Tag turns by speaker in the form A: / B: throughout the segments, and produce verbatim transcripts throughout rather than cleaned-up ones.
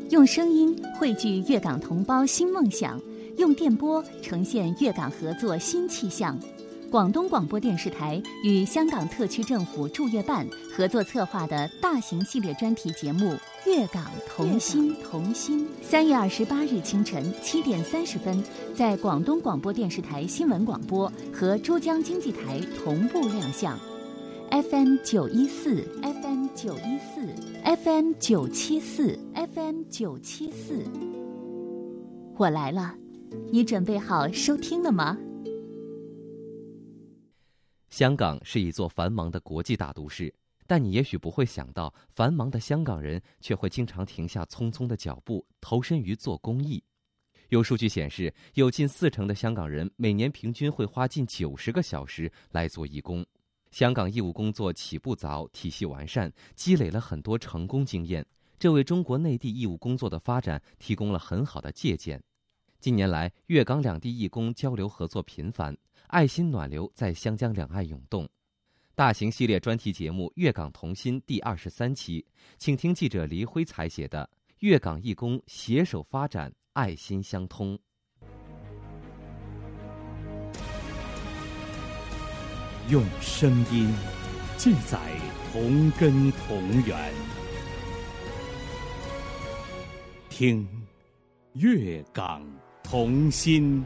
A: 用声音汇聚粤港同胞新梦想，用电波呈现粤港合作新气象。广东广播电视台与香港特区政府驻粤办合作策划的大型系列专题节目《粤港同心》，同心。三月二十八日清晨七点三十分，在广东广播电视台新闻广播和珠江经济台同步亮相。F M 九一四 ，F M 九一四 ，F M 九七四 ，F M 九七四。我来了，你准备好收听了吗？
B: 香港是一座繁忙的国际大都市，但你也许不会想到，繁忙的香港人却会经常停下匆匆的脚步，投身于做公益。有数据显示，有近四成的香港人每年平均会花近九十个小时来做义工。香港义务工作起步早，体系完善，积累了很多成功经验，这为中国内地义务工作的发展提供了很好的借鉴。近年来，粤港两地义工交流合作频繁，爱心暖流在湘江两岸涌动。大型系列专题节目《粤港同心》第二十三期，请听记者黎辉采写的《粤港义工携手发展，爱心相通》。
C: 用声音记载同根同源，听粤港同心。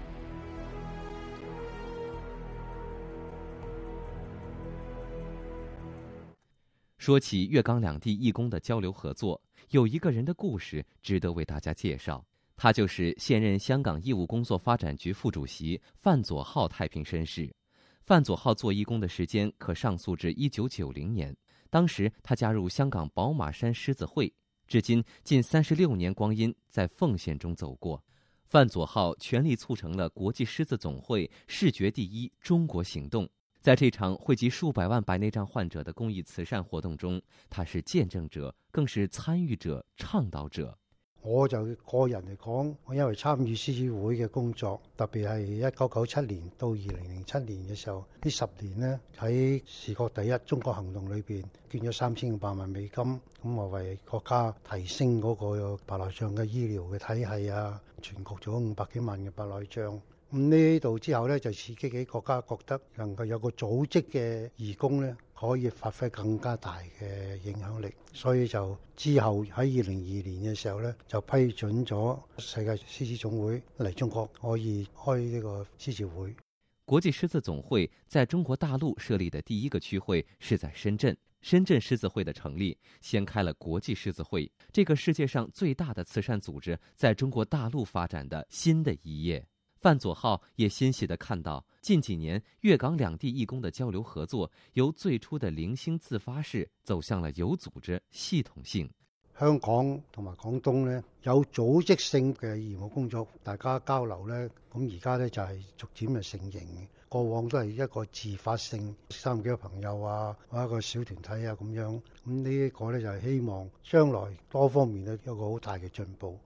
B: 说起粤港两地义工的交流合作，有一个人的故事值得为大家介绍，他就是现任香港义务工作发展局副主席范佐浩太平绅士。范佐浩做义工的时间可上溯至一九九零年，当时他加入香港宝马山狮子会，至今近三十六年光阴在奉献中走过。范佐浩全力促成了国际狮子总会视觉第一中国行动。在这场惠及数百万白内障患者的公益慈善活动中，他是见证者，更是參與者、倡導者。
D: 我就個人嚟講，我因為參與獅子會嘅工作，特別係一九九七年到二零零七年嘅時候，呢十年呢，喺視覺第一中國行動裏邊捐咗三千五百萬美金，咁我為國家提升嗰個白內障嘅醫療嘅體系啊，全國做咗五百幾萬嘅白內障。咁呢度之後咧，就刺激起國家覺得能夠有個組織嘅義工咧，可以發揮更加大嘅影響力，所以就之後喺二零二二年嘅時候咧，就批准咗世界獅子總會嚟中國可以開呢個獅子會。
B: 國際獅子總會在中國大陸設立的第一個區會是在深圳。深圳獅子會的成立，掀開了國際獅子會這個世界上最大的慈善組織在中國大陸發展的新的一頁。范佐浩也欣喜地看到，近幾年粵港兩地義工的交流合作，由最初的零星自發式走向了有組織、系統性。
D: 香港同埋廣東咧有組織性嘅義務工作，大家交流咧，咁而家咧就係逐漸嘅成型。過往都係一個自發性，三幾個朋友啊，或者一個小團體啊咁樣。咁呢一個咧就係希望將來多方面咧有個好大嘅進步。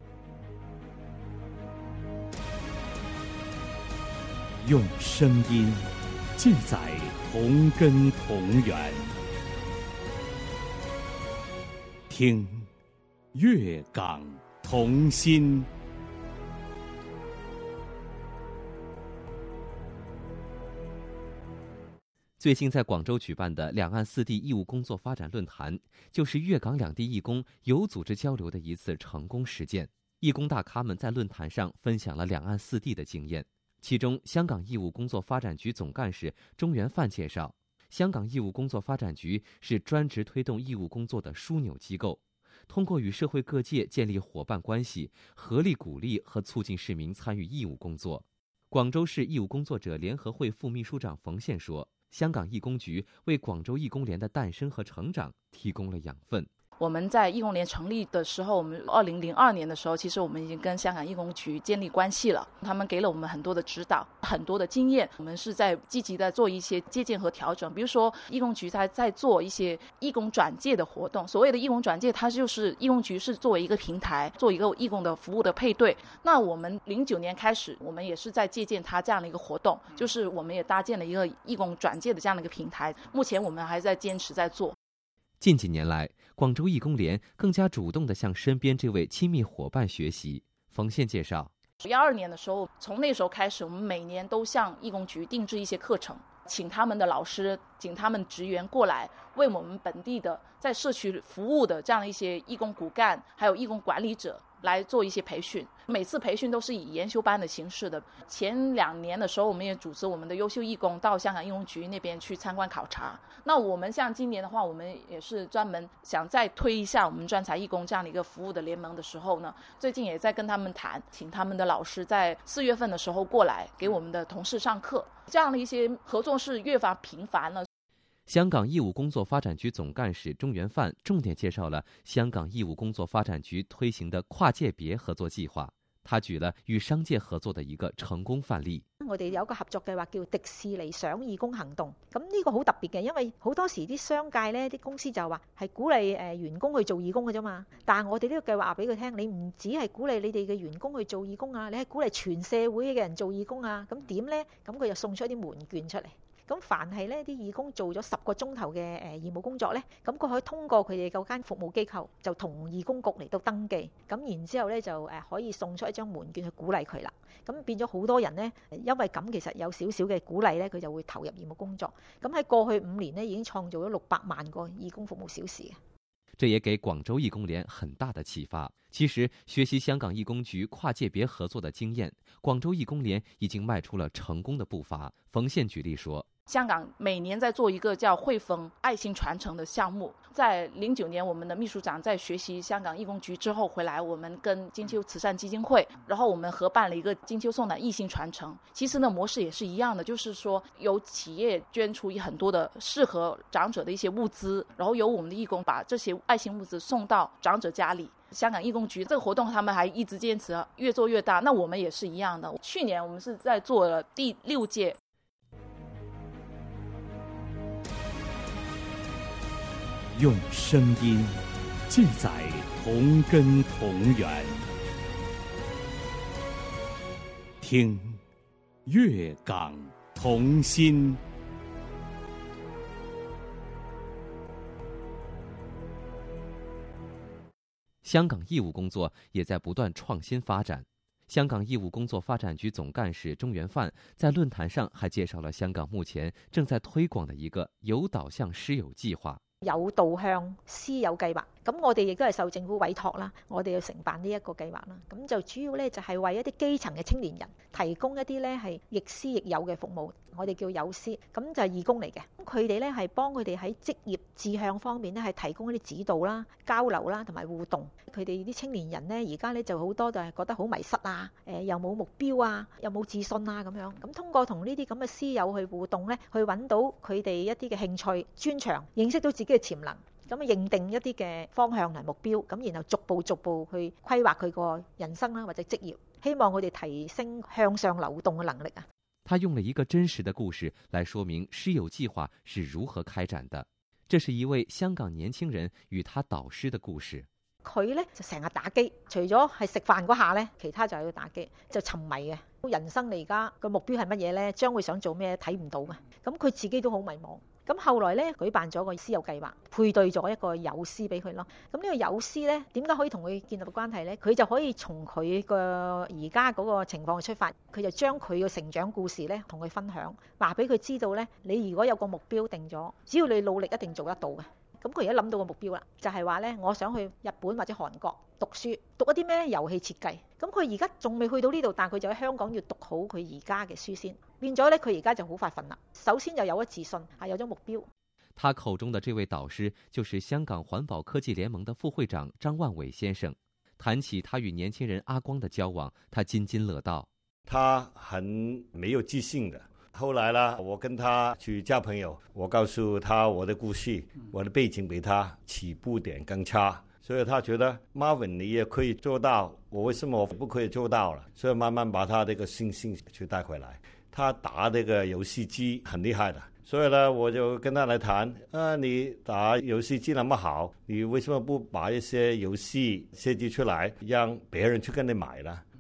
C: 用聲音記載同根同源，聽粵港同心。
B: 最近在廣州舉辦的兩岸四地義務工作發展論壇，就是粵港兩地義工有組織交流的一次成功實踐。義工大咖們在論壇上分享了兩岸四地的經驗。其中，香港義務工作發展局總幹事鍾元範介紹，香港義務工作發展局是專職推動義務工作的樞紐機構，通過與社會各界建立夥伴關係，合力鼓勵和促進市民參與義務工作。廣州市義務工作者聯合會副秘書長馮憲說，香港義工局為廣州義工聯的誕生和成長提供了養分。
E: 我們在義工聯成立的時候，我們二零零二年的時候，其實我們已經跟香港義工局建立關係了。他們給了我們很多的指導，很多的經驗。我們是在積極的做一些借鑑和調整。比如說，義工局在在做一些義工轉介的活動。所謂的義工轉介，它就是義工局是作為一個平台，做一個義工的服務的配對。那我們零九年開始，我們也是在借鑑它這樣的一個活動，就是我們也搭建了一個義工轉介的這樣的一個平台。目前我們還在堅持在做。
B: 近幾年來， 广州义工联更加主动地向身边这位亲密伙伴学习。冯宪介绍，
E: 一二年的时候，从那时候开始，我们每年都向义工局定制一些课程，请他们的老师，请他们职员过来，为我们本地的在社区服务的这样的一些义工骨干，还有义工管理者来做一些培训。每次培训都是以研修班的形式的。前两年的时候，我们也组织我们的优秀义工到香港义工局那边去参观考察。那我们像今年的话，我们也是专门想再推一下我们专才义工这样的一个服务的联盟的时候呢，最近也在跟他们谈，请他们的老师在四月份的时候过来给我们的同事上课，这样的一些合作是越发频繁了。
B: 香港义务工作发展局总干事钟元范重点介绍了香港义务工作发展局推行的跨界別合作計劃。他舉了與商界合作的一個成功範例。
F: 我哋有個合作計劃叫迪士尼賞義工行動，咁呢個好特別嘅，因為好多時啲商界呢啲公司就話係鼓勵誒員工去做義工嘅啫嘛。但係我哋呢個計劃話俾佢聽，你唔只係鼓勵你哋嘅員工去做義工啊，你係鼓勵全社會嘅人做義工啊。咁點呢？咁佢就送出一啲門券出嚟。咁凡係呢啲義工做咗十個鐘頭嘅誒義務工作呢，咁佢可以通過佢哋嗰間服務機構就同義工局嚟到登記，咁然之後呢，就誒可以送出一張門券去鼓勵佢啦。咁變咗好多人呢，因為咁其實有少少嘅鼓勵呢，佢就會投入義務工作。咁喺過去五年呢，已經創造咗六百萬個義工服務小時。
B: 這也給廣州義工聯很大的啟發。其實，學習香港義工局跨界別合作的經驗，廣州義工聯已經邁出了成功的步伐。馮憲舉例說，
E: 香港每年在做一個叫匯豐愛心傳承的項目，在零九年我們的秘書長在學習香港義工局之後回來，我們跟金秋慈善基金會，然後我們合辦了一個金秋送暖義心傳承。其實呢模式也是一樣的，就是說由企業捐出很多的適合長者的一些物資，然後由我們的義工把這些愛心物資送到長者家裡。香港義工局這個活動他們還一直堅持，越做越大，那我們也是一樣的。去年我們是在做了第六屆。
C: 用聲音記載同根同源，聽粵港同心。
B: 香港義務工作也在不斷創新發展。香港義務工作發展局總幹事鐘元範在論壇上還介紹了香港目前正在推廣的一個有導向師友計劃。
F: 有導向師友計劃，咁我哋亦都係受政府委託啦，我哋要承辦呢一個計劃啦。咁就主要咧就係為一啲基層嘅青年人提供一啲咧係亦師亦友嘅服務，我哋叫友師，咁就係義工嚟嘅。咁佢哋咧係幫佢哋喺職業志向方面咧係提供一啲指導啦、交流啦同埋互動。佢哋啲青年人咧而家咧就好多就係覺得好迷失啊，誒又冇目標啊，又冇自信啊咁樣。咁通過同呢啲咁嘅師友去互動咧，去揾到佢哋一啲嘅興趣專長，認識到自己嘅潛能，咁認定一啲嘅方向同目標，咁然後逐步逐步去規劃佢個人生啦或者職業，希望佢哋提升向上流動嘅能力啊。
B: 他用了一個真實的故事來說明師友計劃是如何開展的。這是一位香港年輕人與他導師的故事。
F: 佢咧就成日打機，除咗係食飯嗰下咧，其他就係要打機，就沉迷嘅。人生你而家個目標係乜嘢咧？將會想做咩睇唔到嘅，咁佢自己都好迷茫。咁後來咧舉辦咗個師友計劃，配對咗一個友師俾佢咯。咁呢個友師咧點解可以同佢建立關係咧？佢就可以從佢個而家嗰個情況出發，佢就將佢嘅成長故事咧同佢分享，話俾佢知道咧，你如果有個目標定咗，只要你努力一定做得到嘅。咁佢而家諗到個目標啦，就係話咧，我想去日本或者韓國讀書，讀一啲咩遊戲設計。咁佢而家仲未去到呢度，但係佢就喺香港要讀好佢而家嘅書先。變咗咧，佢而家就好發奮啦。首先就有咗自信，係有咗目標。
B: 他口中的這位導師就是香港環保科技聯盟的副會長張萬偉先生。談起他與年輕人阿光的交往，他津津樂道。
G: 他很沒有自信的。後來呢，我跟他去交朋友，我告訴他我的故事，我的背景比他起步點更差，所以他覺得 Marvin 你也可以做到，我為什麼我不可以做到了？所以慢慢把他這個信心去帶回來。他打這個遊戲機很厲害的，所以呢，我就跟他來談，啊，你打遊戲機那麼好，你為什麼不把一些遊戲設計出來，讓別人去跟你買呢？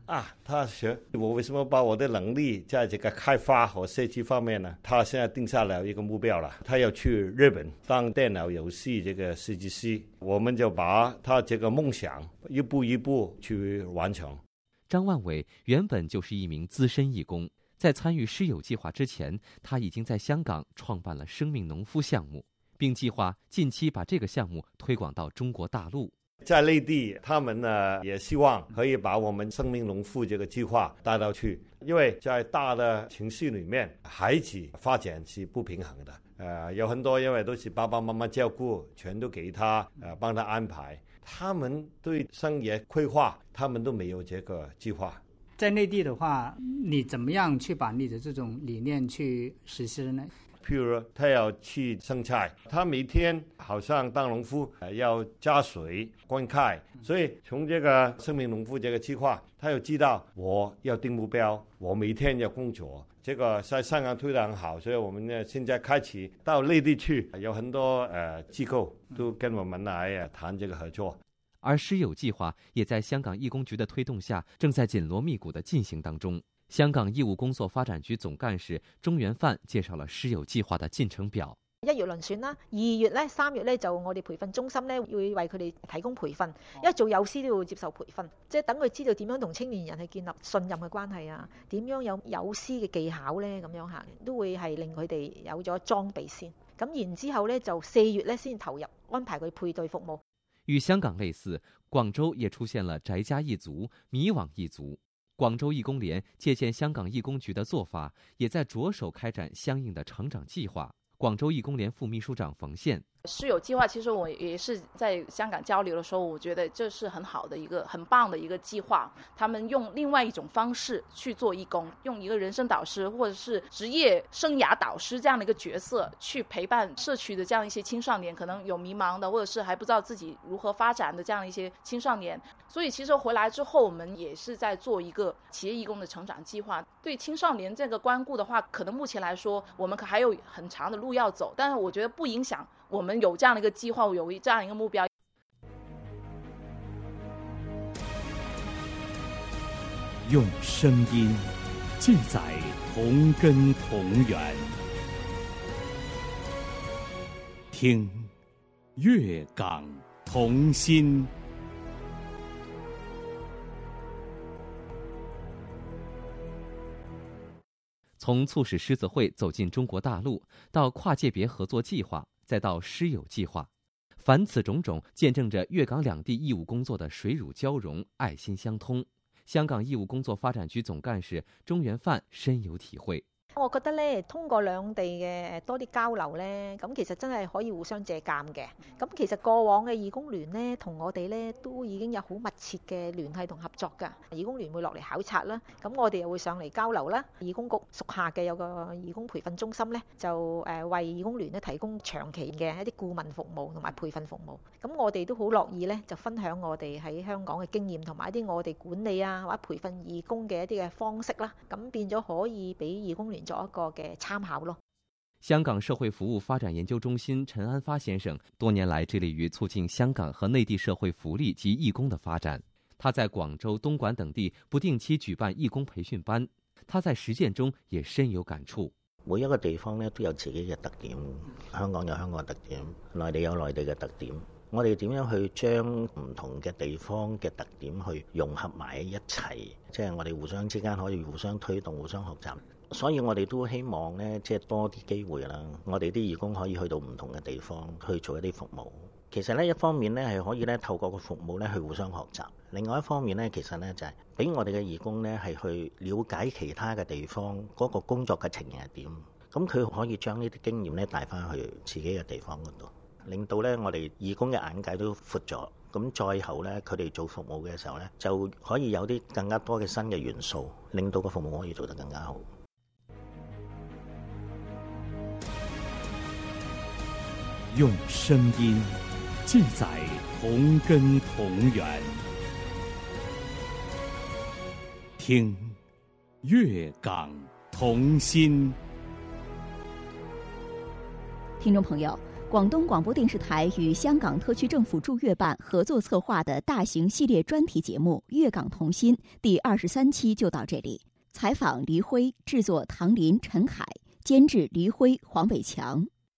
G: 啊，他学我为什么把我的能力在这个开发和设计方面呢？他现在定下了一个目标了，他要去日本当电脑游戏这个设计师。我们就把他这个梦想一步一步去完成。
B: 张万伟原本就是一名资深义工，在参与师友计划之前，他已经在香港创办了生命农夫项目，并计划近期把这个项目推广到中国大陆。
G: 在内地，他们呢也希望可以把我们生命农夫这个计划带到去，因为在大的情绪里面，孩子发展是不平衡的。呃，有很多因为都是爸爸妈妈照顾，全都给他，呃，帮他安排。他们对生涯规划，他们都没有这个计划。
H: 在内地的话，你怎么样去把你的这种理念去实施呢？
G: 譬如他要去生菜，他每天好像当农夫、呃、要加水灌溉，所以从这个生命农夫这个计划，他要知道我要定目标，我每天要工作。这个在香港推得很好，所以我们呢现在开始到内地去，有很多呃机构都跟我们来呃谈这个合作。
B: 而师友计划也在香港义工局的推动下，正在紧锣密鼓地进行当中。香港义务工作发展局总干事钟元范介紹了師友計劃的進程表。
F: 一月輪選啦，二月咧、三月咧就我哋培訓中心咧會為佢哋提供培訓，因為做幼師都要接受培訓，即係等佢知道點樣同青年人去建立信任嘅關係啊，點樣有幼師嘅技巧咧咁樣嚇，都會係令佢哋有咗裝備先。咁然之後咧就四月咧先投入安排佢配對服務。
B: 與香港類似，廣州也出現了宅家一族、迷網一族。廣州義工聯借鑑香港義工局的做法，也在着手開展相應的成長計劃。廣州義工聯副秘書長馮憲，
E: 師友計劃其實我也是在香港交流的時候，我覺得這是很好的一個很棒的一個計劃。他們用另外一種方式去做義工，用一個人生導師或者是職業生涯導師這樣的一個角色去陪伴社區的這樣一些青少年，可能有迷茫的或者是還不知道自己如何發展的這樣一些青少年。所以其實回來之後，我們也是在做一個企業義工的成長計劃。對青少年這個關顧的話，可能目前來說我們還有很長的路要走，但是我覺得不影響我們有這樣的一個計劃，有這樣一個目標。
C: 用聲音記載同根同源，聽粵港同心。
B: 從促使獅子會走進中國大陸，到跨界別合作計劃，再到師友計劃，凡此種種，見證着粵港兩地義務工作的水乳交融、愛心相通。香港義務工作發展局總幹事鐘元範深有體會。
F: 我覺得咧，通過兩地嘅多啲交流咧，咁其實真係可以互相借鑑嘅。咁其實過往嘅義工聯咧，同我哋咧都已經有好密切嘅聯繫同合作㗎。義工聯會落嚟考察啦，咁我哋又會上嚟交流啦。義工局屬下嘅有個義工培訓中心咧，就誒為義工聯咧提供長期嘅一啲顧問服務同埋培訓服務。咁我哋都好樂意咧，就分享我哋喺香港嘅經驗同埋一啲我哋管理啊或者培訓義工嘅一啲嘅方式啦。咁變咗可以俾義工聯做一個嘅參考咯。
B: 香港社會服務發展研究中心陳安發先生多年來致力於促進香港和內地社會福利及義工的發展。他在廣州、東莞等地不定期舉辦義工培訓班，他在實踐中也深有感觸。
I: 每一個地方呢都有自己嘅特點，香港有香港嘅特點，內地有內地嘅特點。我哋點樣去將唔同嘅地方嘅特點去融合埋一齊，即係我哋互相之間可以互相推動、互相學習。所以我哋都希望呢，即係多啲機會啦。我哋啲義工可以去到唔同嘅地方去做一啲服務。其實呢，一方面呢係可以呢透過個服務呢去互相學習，另外一方面呢，其實呢就係俾我哋嘅義工呢係去了解其他嘅地方嗰個工作嘅情形係點。咁佢可以將呢啲經驗呢帶翻去自己嘅地方嗰度，令到呢我哋義工嘅眼界都闊咗。咁再後呢，佢哋做服務嘅時候呢，就可以有啲更加多嘅新嘅元素，令到個服務可以做得更加好。
C: 用聲音記載同根同源，聽粵港同心。
A: 聽眾朋友， 广东广播电视台与香港特区政府驻粤办合作策划的大型系列专题节目《粤港同心》第二十三期就到这里。采访黎辉，制作唐林、陈凯，监制黎辉、黄伟强。